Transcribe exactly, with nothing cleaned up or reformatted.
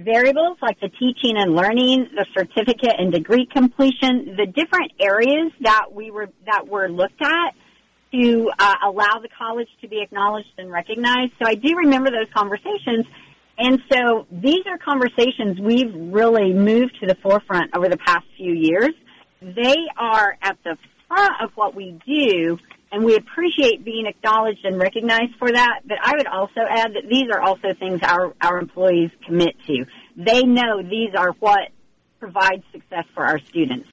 variables like the teaching and learning, the certificate and degree completion, the different areas that we were that were looked at to uh, allow the college to be acknowledged and recognized. So I do remember those conversations. And so these are conversations we've really moved to the forefront over the past few years. They are at the front of what we do, and we appreciate being acknowledged and recognized for that. But I would also add that these are also things our, our employees commit to. They know these are what provides success for our students.